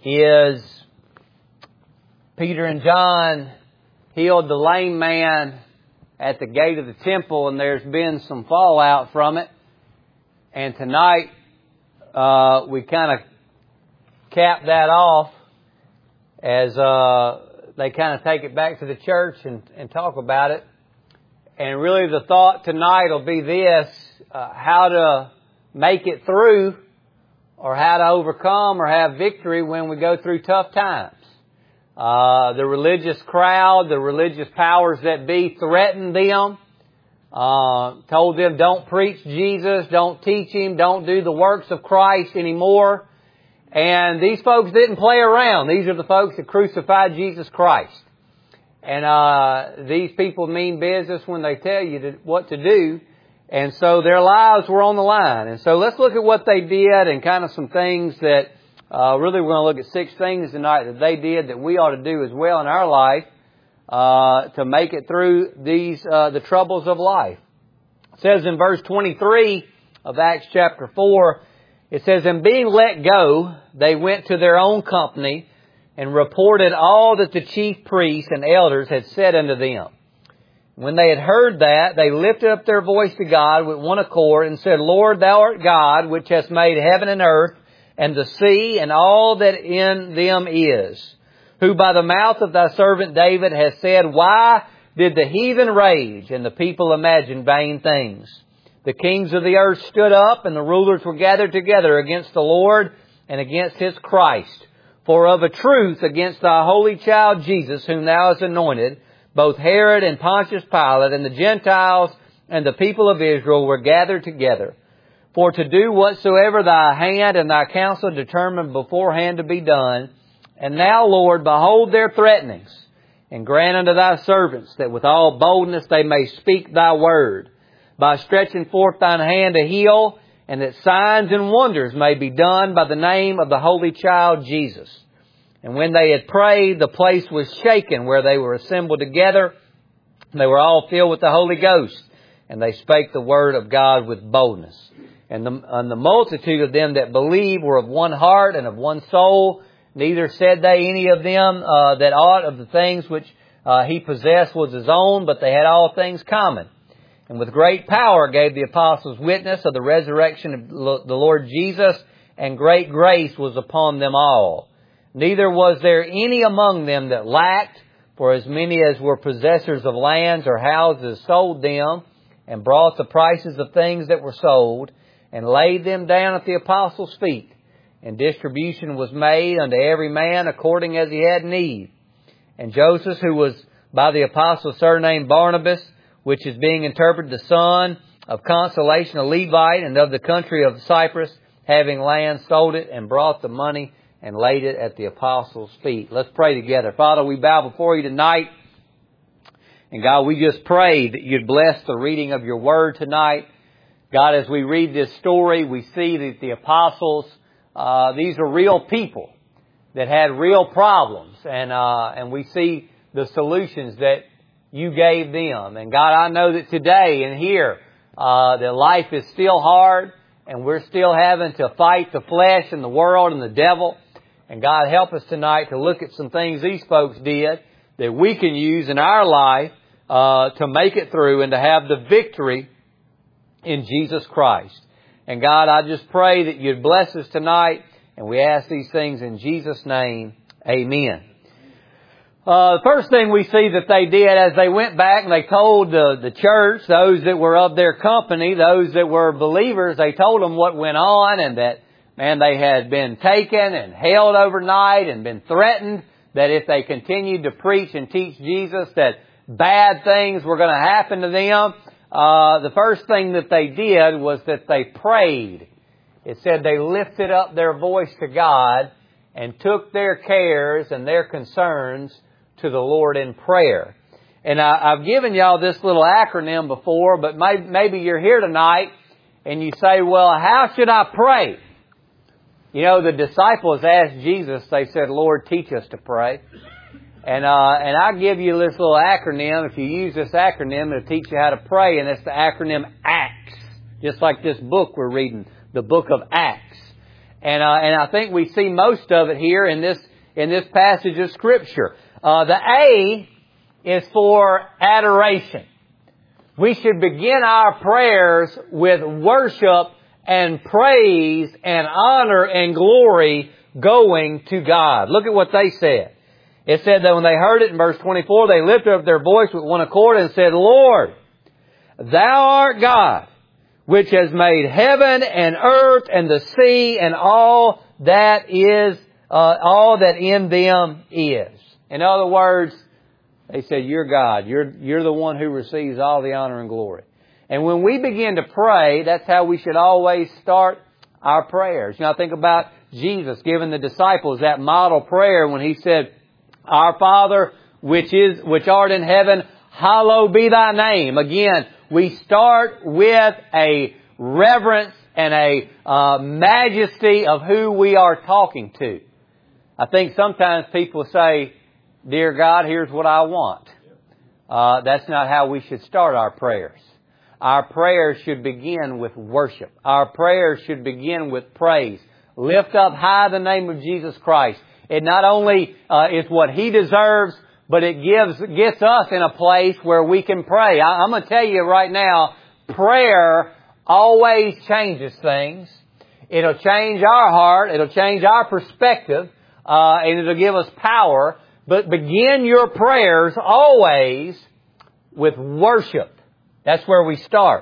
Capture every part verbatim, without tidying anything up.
is Peter and John healed the lame man at the gate of the temple, and there's been some fallout from it. And tonight, uh, we kind of cap that off as uh, they kind of take it back to the church and, and talk about it. And really the thought tonight will be this, uh, how to make it through, or how to overcome or have victory when we go through tough times. Uh, the religious crowd, the religious powers that be threatened them, uh, told them don't preach Jesus, don't teach Him, don't do the works of Christ anymore. And these folks didn't play around. These are the folks that crucified Jesus Christ. And uh, these people mean business when they tell you to, what to do. And so their lives were on the line. And so let's look at what they did and kind of some things that uh, really we're going to look at six things tonight that they did that we ought to do as well in our life uh, to make it through these uh, the troubles of life. It says in verse twenty-three of Acts chapter four, it says, "And being let go, they went to their own company and reported all that the chief priests and elders had said unto them. When they had heard that, they lifted up their voice to God with one accord and said, Lord, Thou art God, which hast made heaven and earth and the sea and all that in them is, who by the mouth of Thy servant David has said, Why did the heathen rage and the people imagine vain things? The kings of the earth stood up and the rulers were gathered together against the Lord and against His Christ. For of a truth against Thy holy child Jesus, whom Thou hast anointed, both Herod and Pontius Pilate and the Gentiles and the people of Israel were gathered together, for to do whatsoever Thy hand and Thy counsel determined beforehand to be done. And now, Lord, behold their threatenings, and grant unto Thy servants that with all boldness they may speak Thy word, by stretching forth Thine hand to heal, and that signs and wonders may be done by the name of the Holy Child Jesus. And when they had prayed, the place was shaken where they were assembled together. And they were all filled with the Holy Ghost. And they spake the word of God with boldness. And the, and the multitude of them that believed were of one heart and of one soul. Neither said they any of them uh, that aught of the things which uh, he possessed was his own, but they had all things common. And with great power gave the apostles witness of the resurrection of the Lord Jesus, and great grace was upon them all. Neither was there any among them that lacked, for as many as were possessors of lands or houses sold them, and brought the prices of things that were sold, and laid them down at the apostles' feet. And distribution was made unto every man according as he had need. And Joseph, who was by the apostles surnamed Barnabas, which is being interpreted the son of consolation, a Levite, and of the country of Cyprus, having land, sold it, and brought the money, and laid it at the apostles' feet." Let's pray together. Father, we bow before You tonight. And God, we just pray that You'd bless the reading of Your word tonight. God, as we read this story, we see that the apostles, uh, these are real people that had real problems. And, uh, and we see the solutions that You gave them. And God, I know that today and here, uh, that life is still hard, and we're still having to fight the flesh and the world and the devil. And God, help us tonight to look at some things these folks did that we can use in our life uh, to make it through and to have the victory in Jesus Christ. And God, I just pray that You'd bless us tonight. And we ask these things in Jesus' name. Amen. Uh, the first thing we see that they did as they went back and they told the, the church, those that were of their company, those that were believers, they told them what went on, and that, man, they had been taken and held overnight and been threatened that if they continued to preach and teach Jesus that bad things were going to happen to them. Uh, the first thing that they did was that they prayed. It said they lifted up their voice to God and took their cares and their concerns to the Lord in prayer. And I, I've given y'all this little acronym before, but may, maybe you're here tonight and you say, well, how should I pray? You know, the disciples asked Jesus, they said, Lord, teach us to pray. And uh, and I give you this little acronym. If you use this acronym, it'll teach you how to pray. And it's the acronym ACTS. Just like this book we're reading, the book of Acts. And, uh, and I think we see most of it here in this, in this passage of Scripture. Uh, the A is for adoration. We should begin our prayers with worship and praise and honor and glory going to God. Look at what they said. It said that when they heard it in verse twenty-four, they lifted up their voice with one accord and said, Lord, Thou art God, which has made heaven and earth and the sea and all that is, uh, all that in them is. In other words, they said, You're God. You're, you're the one who receives all the honor and glory. And when we begin to pray, that's how we should always start our prayers. You know, I think about Jesus giving the disciples that model prayer when He said, Our Father, which is, which art in heaven, hallowed be Thy name. Again, we start with a reverence and a uh, majesty of who we are talking to. I think sometimes people say, Dear God, here's what I want. Uh, that's not how we should start our prayers. Our prayers should begin with worship. Our prayers should begin with praise. Lift up high the name of Jesus Christ. It not only uh, is what He deserves, but it gives gets us in a place where we can pray. I, I'm going to tell you right now, prayer always changes things. It'll change our heart. It'll change our perspective. Uh, and it'll give us power. But begin your prayers always with worship. That's where we start.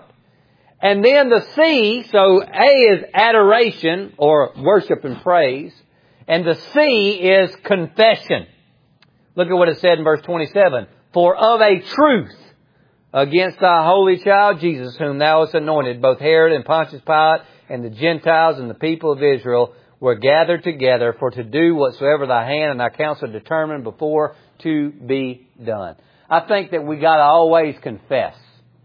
And then the C, so A is adoration or worship and praise. And the C is confession. Look at what it said in verse twenty-seven. For of a truth, against Thy holy child Jesus, whom Thou hast anointed, both Herod and Pontius Pilate and the Gentiles and the people of Israel were gathered together for to do whatsoever Thy hand and Thy counsel determined before to be done. I think that we got to always confess.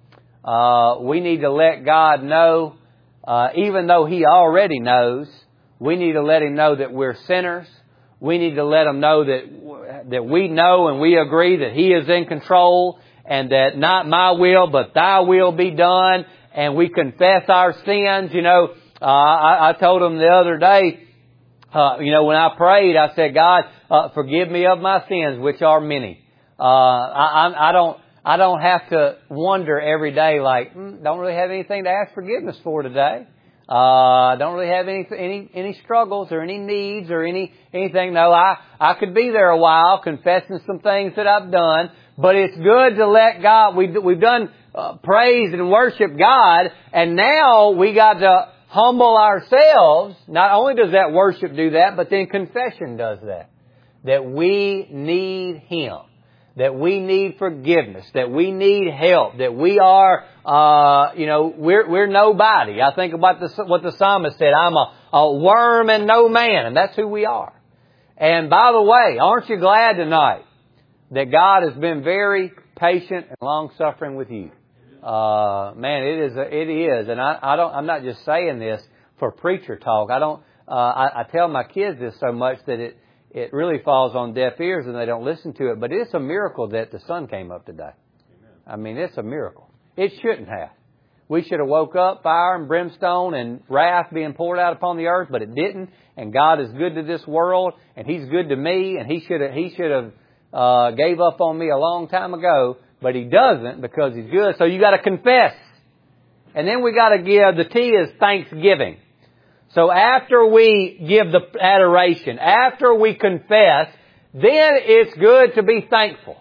Uh, we need to let God know, uh, even though He already knows, we need to let Him know that we're sinners. We need to let Him know that, that we know and we agree that He is in control and that not my will, but Thy will be done. And we confess our sins. You know, uh, I, I told Him the other day, uh, you know, when I prayed, I said, God, uh, forgive me of my sins, which are many. Uh, I, I, I don't, I don't have to wonder every day like, mm, don't really have anything to ask forgiveness for today. Uh, don't really have any, any, any struggles or any needs or any, anything. No, I, I could be there a while confessing some things that I've done, but it's good to let God, we, we've done uh, praise and worship God, and now we got to humble ourselves. Not only does that worship do that, but then confession does that. That we need Him. That we need forgiveness, that we need help, that we are, uh, you know, we're, we're nobody. I think about the, what the psalmist said, I'm a, a worm and no man, and that's who we are. And by the way, aren't you glad tonight that God has been very patient and long-suffering with you? Uh, man, it is, it is, and I, I don't, I'm not just saying this for preacher talk. I don't, uh, I, I tell my kids this so much that it, It really falls on deaf ears and they don't listen to it. But it's a miracle that the sun came up today. Amen. I mean, it's a miracle. It shouldn't have. We should have woke up, fire and brimstone and wrath being poured out upon the earth, but it didn't. And God is good to this world, and He's good to me, and He should have, He should have uh, gave up on me a long time ago, but He doesn't because He's good. So you got to confess. And then we got to give, the T is thanksgiving. So after we give the adoration, after we confess, then it's good to be thankful.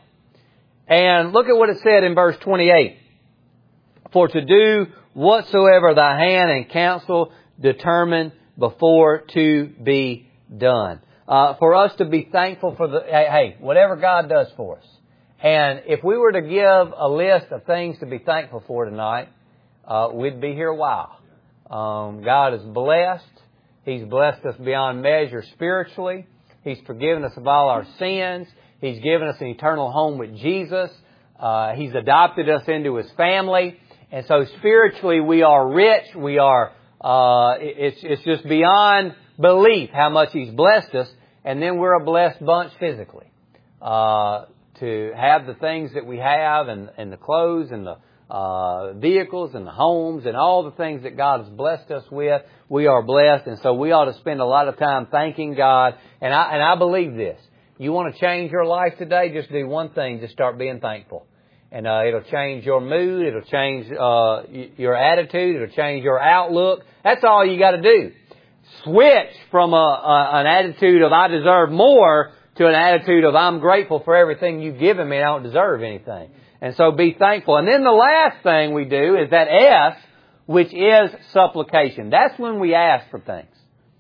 And look at what it said in verse twenty-eight. For to do whatsoever Thy hand and counsel determined before to be done. Uh, for us to be thankful for the, hey, whatever God does for us. And if we were to give a list of things to be thankful for tonight, uh, we'd be here a while. Um, God is blessed. He's blessed us beyond measure spiritually. He's forgiven us of all our sins. He's given us an eternal home with Jesus. Uh, He's adopted us into His family. And so spiritually we are rich. We are, uh, it's, it's just beyond belief how much He's blessed us. And then we're a blessed bunch physically. Uh, to have the things that we have and, and the clothes and the uh, vehicles and the homes and all the things that God has blessed us with. We are blessed, and so we ought to spend a lot of time thanking God. And I, and I believe this. You want to change your life today? Just do one thing. Just start being thankful. And uh, it'll change your mood. It'll change uh, your attitude. It'll change your outlook. That's all you got to do. Switch from a, a, an attitude of I deserve more to an attitude of I'm grateful for everything you've given me and I don't deserve anything. And so be thankful. And then the last thing we do is that S, which is supplication. That's when we ask for things.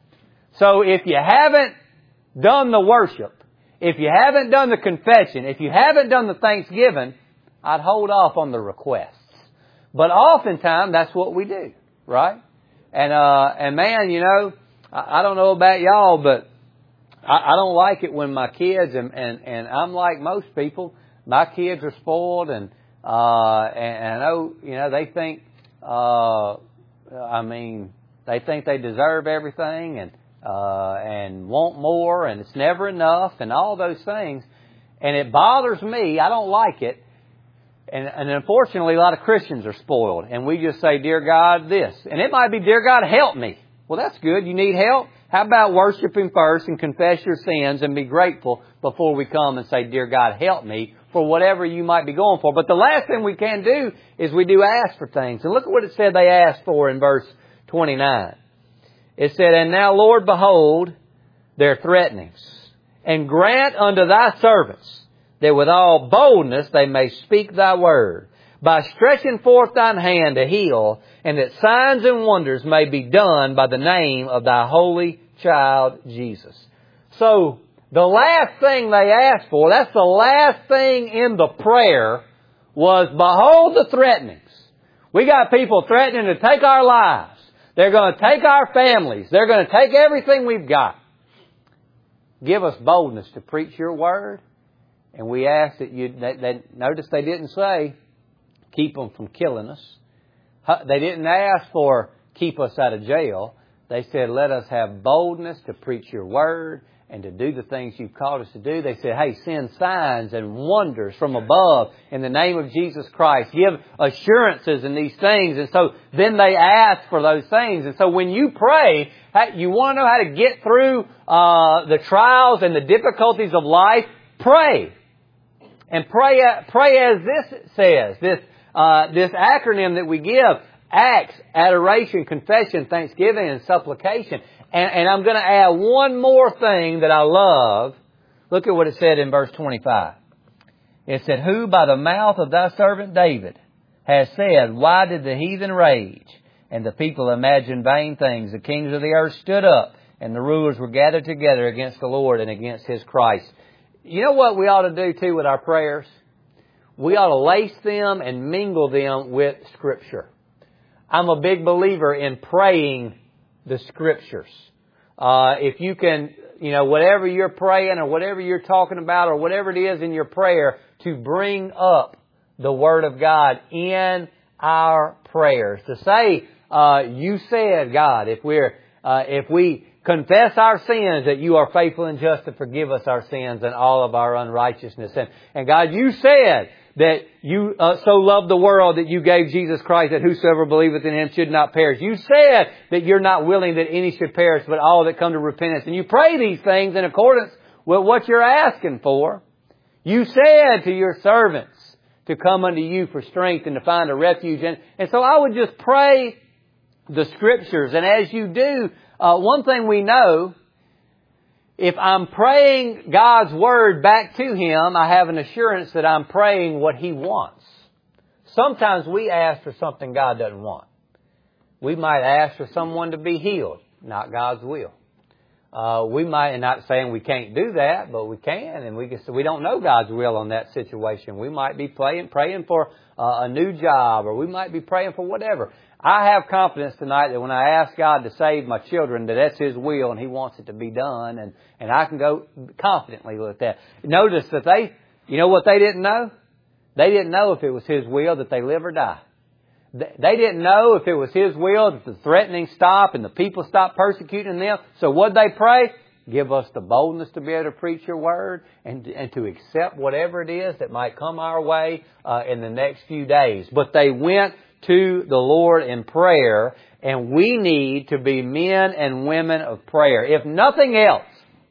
So if you haven't done the worship, if you haven't done the confession, if you haven't done the thanksgiving, I'd hold off on the requests. But oftentimes that's what we do, right? And, uh, and man, you know, I, I don't know about y'all, but I, I don't like it when my kids, and, and, and I'm like most people, my kids are spoiled, and, uh, and, and I know, you know, they think, uh, I mean, they think they deserve everything and, uh, and want more, and it's never enough, and all those things. And it bothers me. I don't like it. And, and unfortunately, a lot of Christians are spoiled. And we just say, Dear God, this. And it might be, Dear God, help me. Well, that's good. You need help? How about worship Him first and confess your sins and be grateful before we come and say, Dear God, help me for whatever you might be going for. But the last thing we can do is we do ask for things. And look at what it said they asked for in verse twenty-nine. It said, And now, Lord, behold their threatenings, and grant unto Thy servants that with all boldness they may speak Thy word, by stretching forth Thine hand to heal, and that signs and wonders may be done by the name of Thy holy child Jesus. So, the last thing they asked for, that's the last thing in the prayer, was behold the threatenings. We got people threatening to take our lives. They're going to take our families. They're going to take everything we've got. Give us boldness to preach Your word. And we ask that you, that, that, notice they didn't say, keep them from killing us. They didn't ask for, keep us out of jail. They said, let us have boldness to preach Your word and to do the things You've called us to do. They said, hey, send signs and wonders from above in the name of Jesus Christ. Give assurances in these things. And so then they ask for those things. And so when you pray, you want to know how to get through uh, the trials and the difficulties of life, pray. And pray, pray as this says, this, uh, this acronym that we give, acts, adoration, confession, thanksgiving, and supplication. And, and I'm going to add one more thing that I love. Look at what it said in verse twenty-five. It said, Who by the mouth of Thy servant David has said, Why did the heathen rage, and the people imagine vain things? The kings of the earth stood up, and the rulers were gathered together against the Lord and against His Christ. You know what we ought to do, too, with our prayers? We ought to lace them and mingle them with Scripture. I'm a big believer in praying the Scriptures. Uh, if you can, you know, whatever you're praying or whatever you're talking about or whatever it is in your prayer, to bring up the Word of God in our prayers. To say, uh, You said, God, if we're, uh, if we confess our sins, that You are faithful and just to forgive us our sins and all of our unrighteousness. And, and God, You said that You uh, so loved the world that You gave Jesus Christ, that whosoever believeth in Him should not perish. You said that You're not willing that any should perish, but all that come to repentance. And you pray these things in accordance with what you're asking for. You said to Your servants to come unto You for strength and to find a refuge. And, and so I would just pray the Scriptures. And as you do, Uh, one thing we know, if I'm praying God's Word back to Him, I have an assurance that I'm praying what He wants. Sometimes we ask for something God doesn't want. We might ask for someone to be healed, not God's will. Uh, we might, and not saying we can't do that, but we can, and we can, we don't know God's will on that situation. We might be praying, praying for uh, a new job, or we might be praying for whatever. I have confidence tonight that when I ask God to save my children, that that's His will and He wants it to be done, and, and I can go confidently with that. Notice that they, you know what they didn't know? They didn't know if it was His will that they live or die. They didn't know if it was His will that the threatening stop and the people stop persecuting them. So what'd they pray? Give us the boldness to be able to preach your word and, and to accept whatever it is that might come our way uh, in the next few days. But they went to the Lord in prayer, and we need to be men and women of prayer. If nothing else,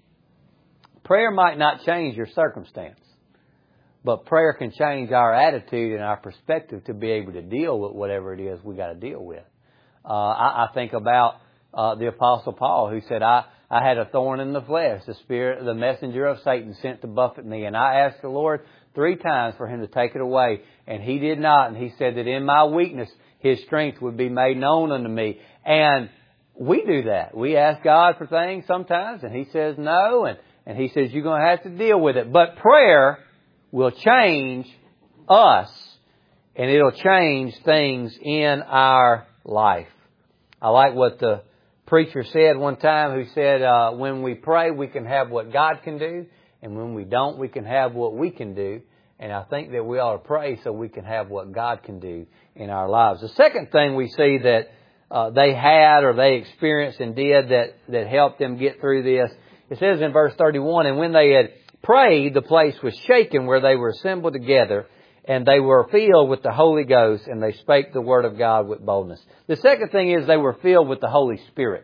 prayer might not change your circumstance, but prayer can change our attitude and our perspective to be able to deal with whatever it is we got to deal with. Uh, I, I think about uh, the Apostle Paul, who said, I, I had a thorn in the flesh, the spirit, the messenger of Satan sent to buffet me. And I asked the Lord three times for Him to take it away. And He did not. And He said that in my weakness, His strength would be made known unto me. And we do that. We ask God for things sometimes, and He says no. And, and He says, you're going to have to deal with it. But prayer will change us, and it'll change things in our life. I like what the preacher said one time, who said, uh, when we pray, we can have what God can do, and when we don't, we can have what we can do. And I think that we ought to pray so we can have what God can do in our lives. The second thing we see that uh, they had or they experienced and did that, that helped them get through this, it says in verse thirty-one, and when they had prayed, the place was shaken where they were assembled together, and they were filled with the Holy Ghost, and they spake the word of God with boldness. The second thing is they were filled with the Holy Spirit.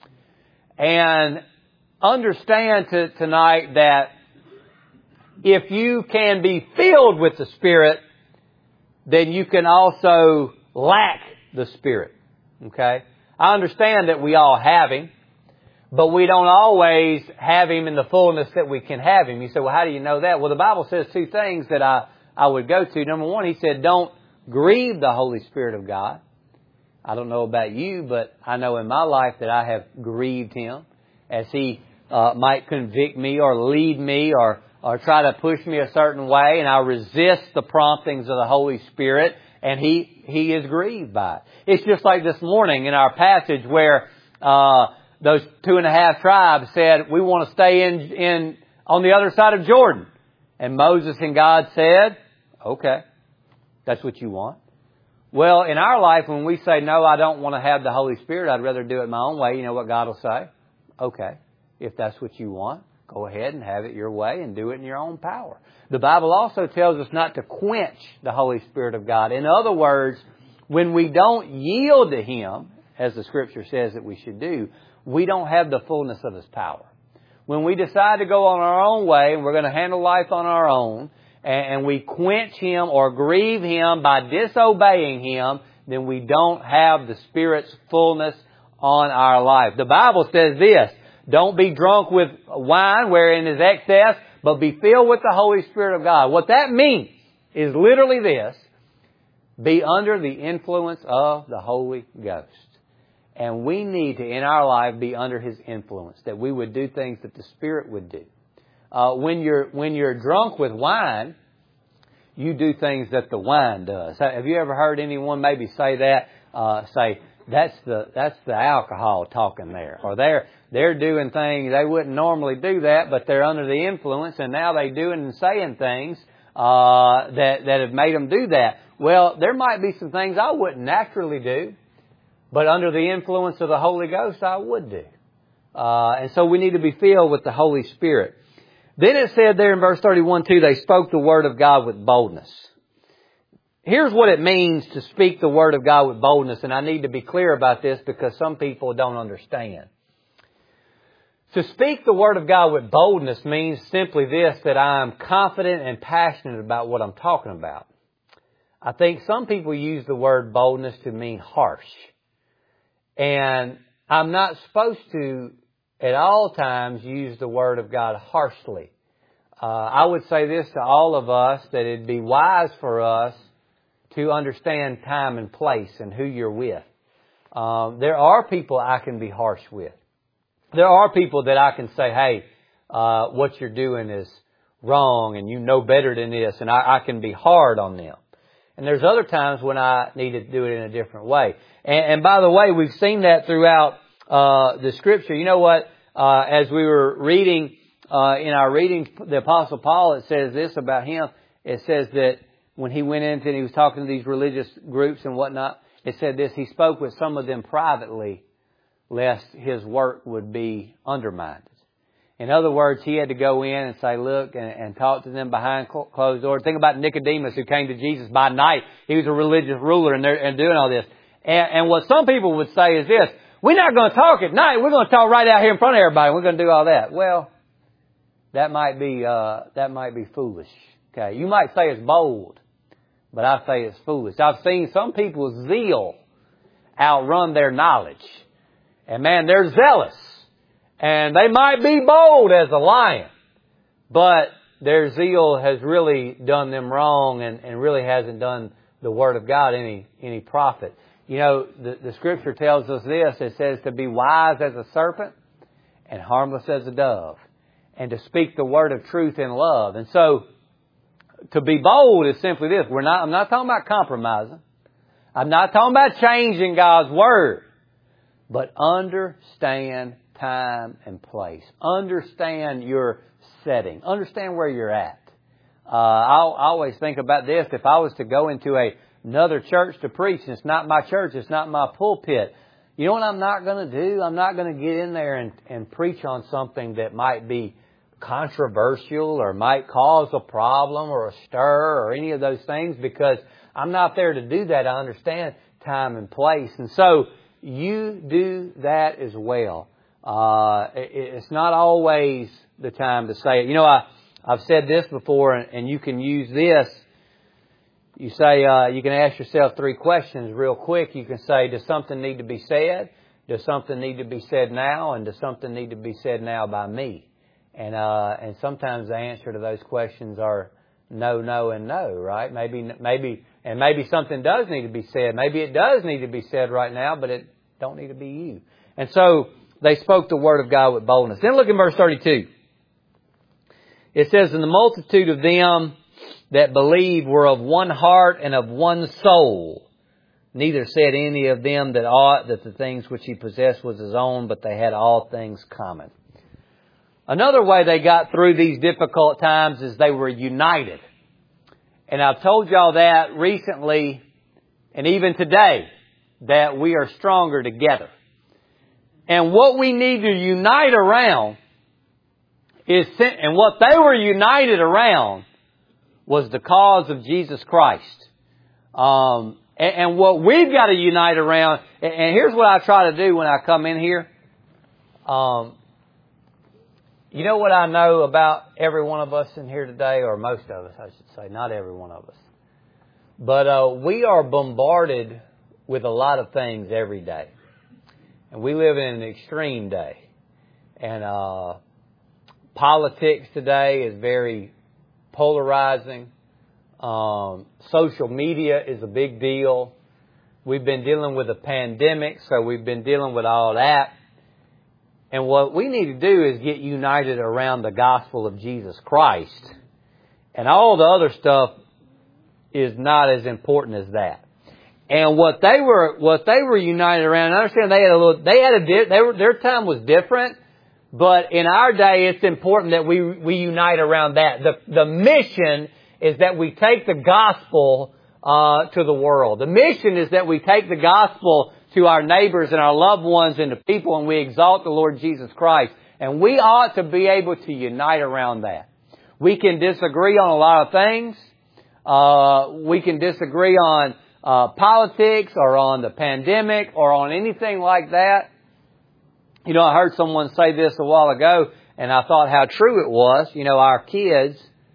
And understand to, tonight that if you can be filled with the Spirit, then you can also lack the Spirit. Okay? I understand that we all have Him, but we don't always have Him in the fullness that we can have Him. You say, well, how do you know that? Well, the Bible says two things that I, I would go to. Number one, He said, don't grieve the Holy Spirit of God. I don't know about you, but I know in my life that I have grieved Him as He uh, might convict me or lead me or, or try to push me a certain way, and I resist the promptings of the Holy Spirit, and He, He is grieved by it. It's just like this morning in our passage where uh those two and a half tribes said, we want to stay in, in, on the other side of Jordan. And Moses and God said, okay, that's what you want. Well, in our life, when we say, no, I don't want to have the Holy Spirit, I'd rather do it my own way, you know what God will say? Okay, if that's what you want, go ahead and have it your way and do it in your own power. The Bible also tells us not to quench the Holy Spirit of God. In other words, when we don't yield to Him, as the Scripture says that we should do, we don't have the fullness of His power. When we decide to go on our own way, and we're going to handle life on our own, and we quench Him or grieve Him by disobeying Him, then we don't have the Spirit's fullness on our life. The Bible says this, don't be drunk with wine wherein is excess, but be filled with the Holy Spirit of God. What that means is literally this, be under the influence of the Holy Ghost. And we need to, in our life, be under His influence, that we would do things that the Spirit would do. Uh, when you're, when you're drunk with wine, you do things that the wine does. Have you ever heard anyone maybe say that? Uh, say, that's the, that's the alcohol talking there. Or they're, they're doing things, they wouldn't normally do that, but they're under the influence, and now they're doing and saying things, uh, that, that have made them do that. Well, there might be some things I wouldn't naturally do, but under the influence of the Holy Ghost, I would do. Uh, and so we need to be filled with the Holy Spirit. Then it said there in verse thirty-one too, they spoke the Word of God with boldness. Here's what it means to speak the Word of God with boldness, and I need to be clear about this because some people don't understand. To speak the Word of God with boldness means simply this, that I am confident and passionate about what I'm talking about. I think some people use the word boldness to mean harsh. And I'm not supposed to, at all times, use the Word of God harshly. Uh, I would say this to all of us, that it'd be wise for us to understand time and place and who you're with. Um, there are people I can be harsh with. There are people that I can say, hey, uh, what you're doing is wrong and you know better than this, and I, I can be hard on them. And there's other times when I need to do it in a different way. And, and by the way, we've seen that throughout uh, the Scripture. You know what? Uh, as we were reading uh, in our reading, the Apostle Paul, it says this about him. It says that when he went into and he was talking to these religious groups and whatnot, it said this, he spoke with some of them privately, lest his work would be undermined. In other words, he had to go in and say, look, and, and talk to them behind closed doors. Think about Nicodemus, who came to Jesus by night. He was a religious ruler and, and doing all this. And, and what some people would say is this: we're not going to talk at night. We're going to talk right out here in front of everybody. We're going to do all that. Well, that might be uh, that might be foolish. Okay, you might say it's bold, but I say it's foolish. I've seen some people's zeal outrun their knowledge, and man, they're zealous. And they might be bold as a lion, but their zeal has really done them wrong and, and really hasn't done the Word of God any, any profit. You know, the, the Scripture tells us this. It says to be wise as a serpent and harmless as a dove, and to speak the word of truth in love. And so, to be bold is simply this. We're not, I'm not talking about compromising. I'm not talking about changing God's Word, but understand time and place. Understand your setting. Understand where you're at. Uh, I'll, I always think about this. If I was to go into a, another church to preach, and it's not my church, it's not my pulpit, you know what I'm not going to do? I'm not going to get in there and, and preach on something that might be controversial or might cause a problem or a stir or any of those things, because I'm not there to do that. I understand time and place. And so you do that as well. Uh, it's not always the time to say it. You know, I, I've said this before, and, and you can use this. You say, uh, you can ask yourself three questions real quick. You can say, does something need to be said? Does something need to be said now? And does something need to be said now by me? And, uh, and sometimes the answer to those questions are no, no, and no, right? Maybe, maybe, and maybe something does need to be said. Maybe it does need to be said right now, but it don't need to be you. And so, they spoke the word of God with boldness. Then look at verse thirty-two. It says, and the multitude of them that believed were of one heart and of one soul. Neither said any of them that ought that the things which he possessed was his own, but they had all things common. Another way they got through these difficult times is they were united. And I've told y'all that recently, and even today, that we are stronger together. And what we need to unite around is, and what they were united around was the cause of Jesus Christ. Um, and, and what we've got to unite around, and, and here's what I try to do when I come in here. Um, you know what I know about every one of us in here today, or most of us, I should say, not every one of us. But uh, we are bombarded with a lot of things every day. And we live in an extreme day. And uh, politics today is very polarizing. Um, social media is a big deal. We've been dealing with a pandemic, so we've been dealing with all that. And what we need to do is get united around the gospel of Jesus Christ. And all the other stuff is not as important as that. And what they were, what they were united around, I understand they had a little, they had a, they were, their time was different, but in our day it's important that we, we unite around that. The, the mission is that we take the gospel, uh, to the world. The mission is that we take the gospel to our neighbors and our loved ones and to people, and we exalt the Lord Jesus Christ. And we ought to be able to unite around that. We can disagree on a lot of things. Uh, we can disagree on Uh, politics or on the pandemic or on anything like that. You know, I heard someone say this a while ago, and I thought how true it was. You know, our kids,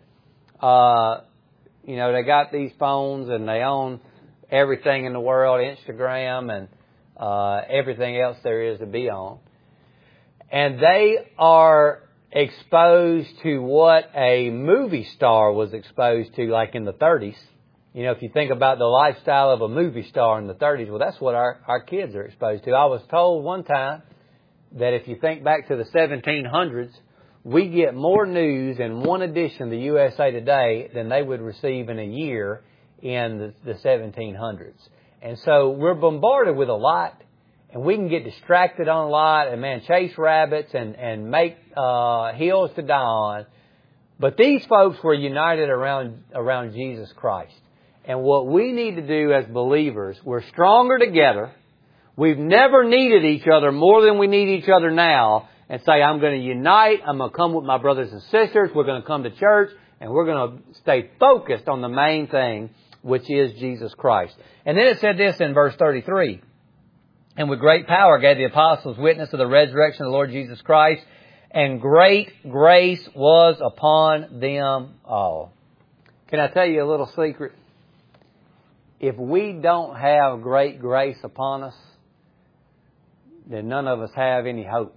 uh, you know, they got these phones and they own everything in the world, Instagram and uh, everything else there is to be on. And they are exposed to what a movie star was exposed to, like in the thirties. You know, if you think about the lifestyle of a movie star in the thirties, well, that's what our, our kids are exposed to. I was told one time that if you think back to the seventeen hundreds, we get more news in one edition of the U S A Today than they would receive in a year in the, the seventeen hundreds. And so we're bombarded with a lot, and we can get distracted on a lot and, man, chase rabbits and, and make uh, hills to die on. But these folks were united around around Jesus Christ. And what we need to do as believers, we're stronger together. We've never needed each other more than we need each other now. and say, I'm going to unite, I'm going to come with my brothers and sisters, we're going to come to church, and we're going to stay focused on the main thing, which is Jesus Christ. And then it said this in verse thirty-three. And with great power gave the apostles witness of the resurrection of the Lord Jesus Christ, and great grace was upon them all. Can I tell you a little secret? If we don't have great grace upon us, then none of us have any hope.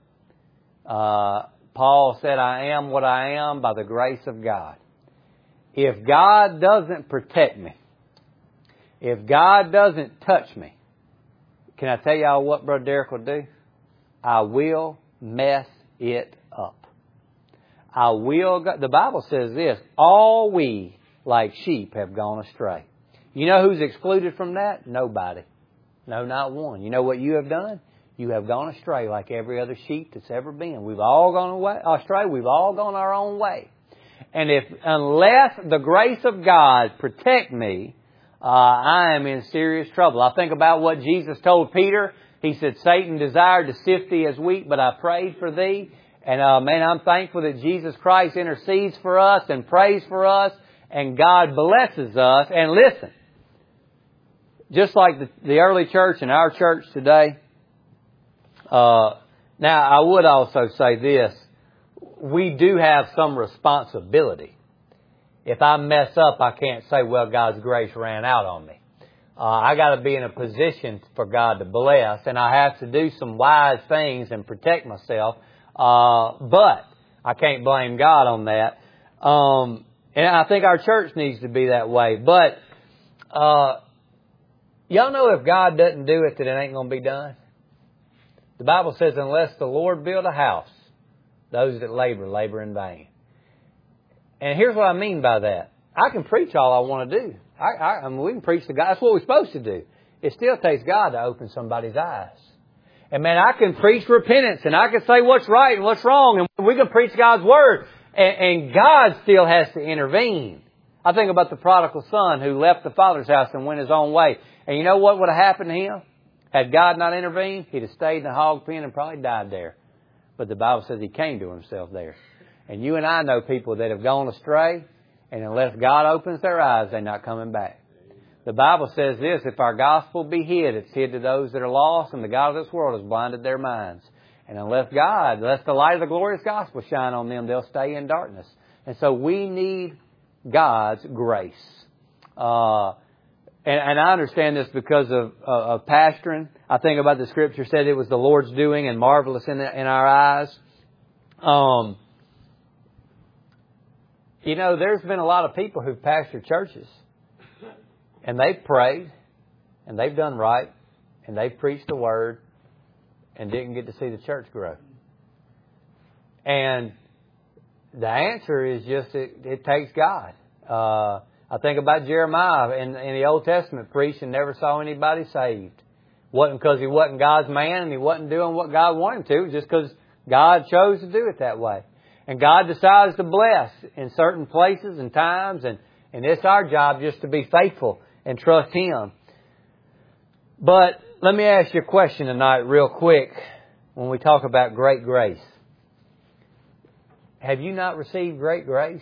uh, Paul said, I am what I am by the grace of God. If God doesn't protect me, if God doesn't touch me, can I tell y'all what Brother Derek will do? I will mess it up. I will go, the Bible says this, all we like sheep have gone astray. You know who's excluded from that? Nobody. No, not one. You know what you have done? You have gone astray like every other sheep that's ever been. We've all gone away, astray. We've all gone our own way. And if, unless the grace of God protect me, uh, I am in serious trouble. I think about what Jesus told Peter. He said, Satan desired to sift thee as wheat, but I prayed for thee. And, uh, man, I'm thankful that Jesus Christ intercedes for us and prays for us. And God blesses us. And listen, just like the, the early church and our church today, uh, now I would also say this. We do have some responsibility. If I mess up, I can't say, well, God's grace ran out on me. Uh, I got to be in a position for God to bless, and I have to do some wise things and protect myself. Uh, but I can't blame God on that. Um, and I think our church needs to be that way. But uh, y'all know if God doesn't do it, that it ain't going to be done. The Bible says, unless the Lord build a house, those that labor, labor in vain. And here's what I mean by that. I can preach all I want to do. I, I, I mean, we can preach to God. That's what we're supposed to do. It still takes God to open somebody's eyes. And man, I can preach repentance, and I can say what's right and what's wrong, and we can preach God's Word, and, and God still has to intervene. I think about the prodigal son who left the father's house and went his own way. And you know what would have happened to him? Had God not intervened, he'd have stayed in the hog pen and probably died there. But the Bible says he came to himself there. And you and I know people that have gone astray, and unless God opens their eyes, they're not coming back. The Bible says this, if our gospel be hid, it's hid to those that are lost, and the God of this world has blinded their minds. And unless God, unless the light of the glorious gospel shine on them, they'll stay in darkness. And so we need God's grace. Uh, and, and I understand this because of, uh, of pastoring. I think about the scripture said it was the Lord's doing and marvelous in, the, in our eyes. Um, you know, there's been a lot of people who've pastored churches. And they've prayed, and they've done right, and they've preached the Word, and didn't get to see the church grow. And the answer is just it, it takes God. Uh, I think about Jeremiah in, in the Old Testament, preached and never saw anybody saved. Wasn't because he wasn't God's man and he wasn't doing what God wanted him to. It was just because God chose to do it that way. And God decides to bless in certain places and times, and, and it's our job just to be faithful and trust Him. But let me ask you a question tonight real quick when we talk about great grace. Have you not received great grace?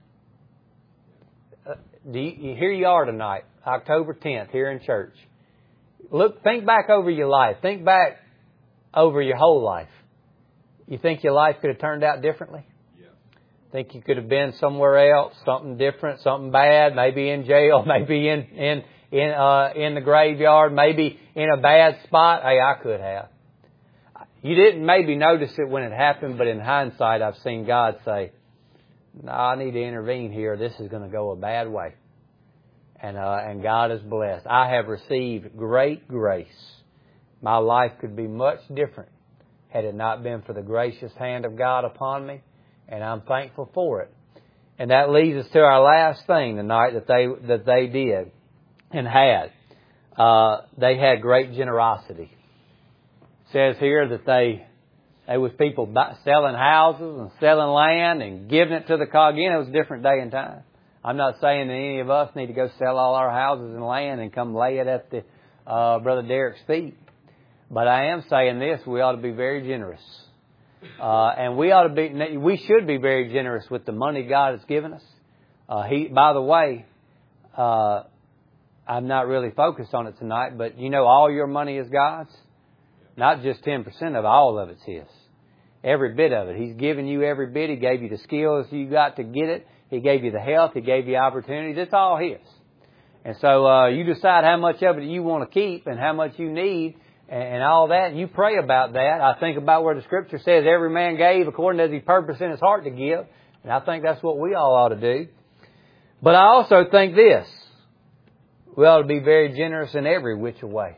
Uh, do you, here you are tonight, October tenth, here in church. Look, think back over your life. Think back over your whole life. You think your life could have turned out differently? Yeah. Think you could have been somewhere else, something different, something bad, maybe in jail, maybe in in in uh, in the graveyard, maybe in a bad spot? Hey, I could have. You didn't maybe notice it when it happened, but in hindsight, I've seen God say, no, I need to intervene here. This is going to go a bad way. And uh, and God is blessed. I have received great grace. My life could be much different had it not been for the gracious hand of God upon me. And I'm thankful for it. And that leads us to our last thing tonight that they that they did and had. Uh, they had great generosity. It says here that they, they was people selling houses and selling land and giving it to the cause. Again, it was a different day and time. I'm not saying that any of us need to go sell all our houses and land and come lay it at the uh, Brother Derek's feet. But I am saying this, we ought to be very generous. Uh, and we ought to be, we should be very generous with the money God has given us. Uh, he, by the way, uh, I'm not really focused on it tonight, but you know all your money is God's? Not just ten percent of it, all of it's His. Every bit of it. He's given you every bit. He gave you the skills you got to get it. He gave you the health. He gave you opportunities. It's all His. And so uh, you decide how much of it you want to keep and how much you need and, and all that. And you pray about that. I think about where the Scripture says every man gave according as he purposed in his heart to give. And I think that's what we all ought to do. But I also think this. We ought to be very generous in every which way.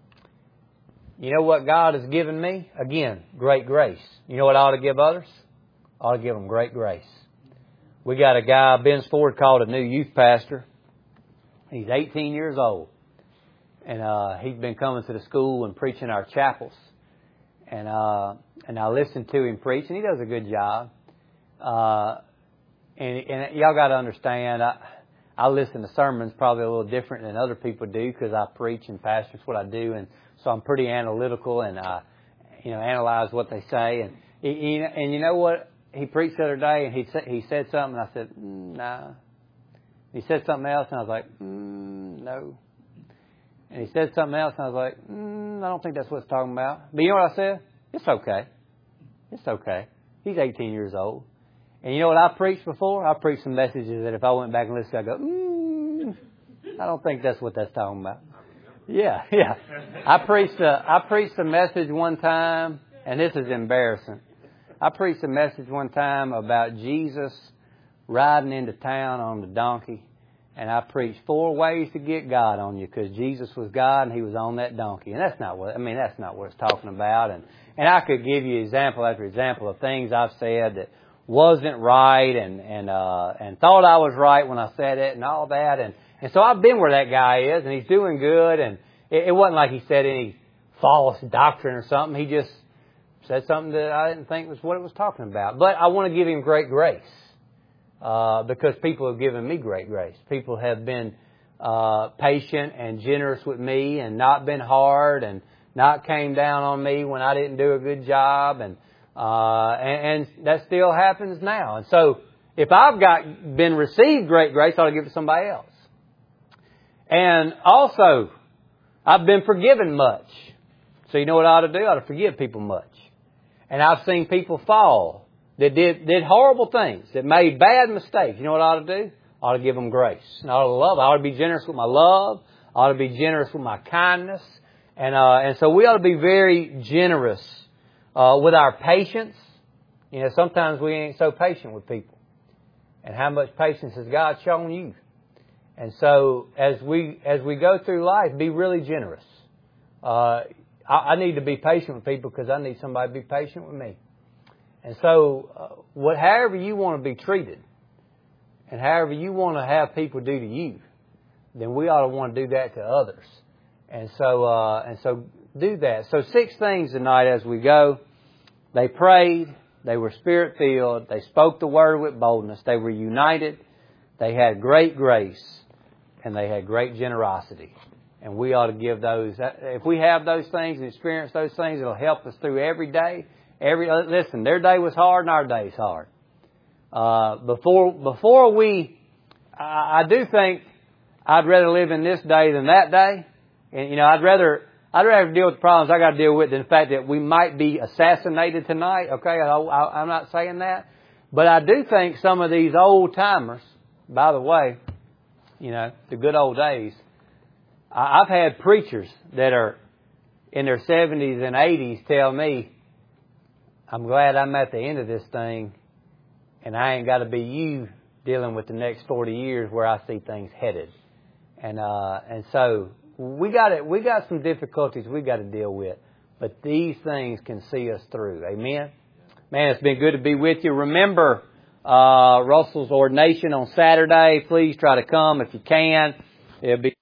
You know what God has given me? Again, great grace. You know what I ought to give others? I ought to give them great grace. We got a guy, Ben Ford, called a new youth pastor. He's eighteen years old. And uh, he's been coming to the school and preaching our chapels. And uh, and I listen to him preach, and he does a good job. Uh, and, and y'all got to understand, I, I listen to sermons probably a little different than other people do because I preach and pastor. It's what I do. And so I'm pretty analytical and I, you know, analyze what they say. And he, and you know what? He preached the other day and he said, he said something and I said, mm, nah. He said something else and I was like, mm, no. And he said something else and I was like, mm, I don't think that's what it's talking about. But you know what I said? It's okay. It's okay. He's eighteen years old. And you know what I preached before? I preached some messages that if I went back and listened, I'd go, mm, I don't think that's what that's talking about. Yeah, yeah. I preached a, I preached a message one time, and this is embarrassing. I preached a message one time about Jesus riding into town on the donkey, and I preached four ways to get God on you because Jesus was God and He was on that donkey. And that's not what, I mean, that's not what it's talking about. And, and I could give you example after example of things I've said that wasn't right and, and, uh, and thought I was right when I said it and all that. And, and so I've been where that guy is and he's doing good. And it, it wasn't like he said any false doctrine or something. He just said something that I didn't think was what it was talking about. But I want to give him great grace. Uh, because people have given me great grace. People have been uh, patient and generous with me and not been hard and not came down on me when I didn't do a good job. And, uh, and, and that still happens now. And so if I've got been received great grace, I ought to give it to somebody else. And also, I've been forgiven much. So you know what I ought to do? I ought to forgive people much. And I've seen people fall. That did, did horrible things, that made bad mistakes. You know what I ought to do? I ought to give them grace. And I ought to love. I ought to be generous with my love. I ought to be generous with my kindness. And uh, and so we ought to be very generous uh, with our patience. You know, sometimes we ain't so patient with people. And how much patience has God shown you? And so as we as we go through life, be really generous. Uh, I, I need to be patient with people because I need somebody to be patient with me. And so, uh, what, however you want to be treated, and however you want to have people do to you, then we ought to want to do that to others. And so, uh, and so do that. So six things tonight as we go. They prayed. They were Spirit-filled. They spoke the Word with boldness. They were united. They had great grace. And they had great generosity. And we ought to give those. If we have those things and experience those things, it'll help us through every day. Every listen, their day was hard and our day's hard. Uh, before before we, I, I do think I'd rather live in this day than that day. And you know, I'd rather I'd rather deal with the problems I got to deal with than the fact that we might be assassinated tonight. Okay, I, I, I'm not saying that, but I do think some of these old timers. By the way, you know, the good old days. I, I've had preachers that are in their seventies and eighties tell me, I'm glad I'm at the end of this thing and I ain't got to be you dealing with the next forty years where I see things headed. And, uh, and so we got it, we got some difficulties we got to deal with, but these things can see us through. Amen. Man, it's been good to be with you. Remember, uh, Russell's ordination on Saturday. Please try to come if you can. It'll be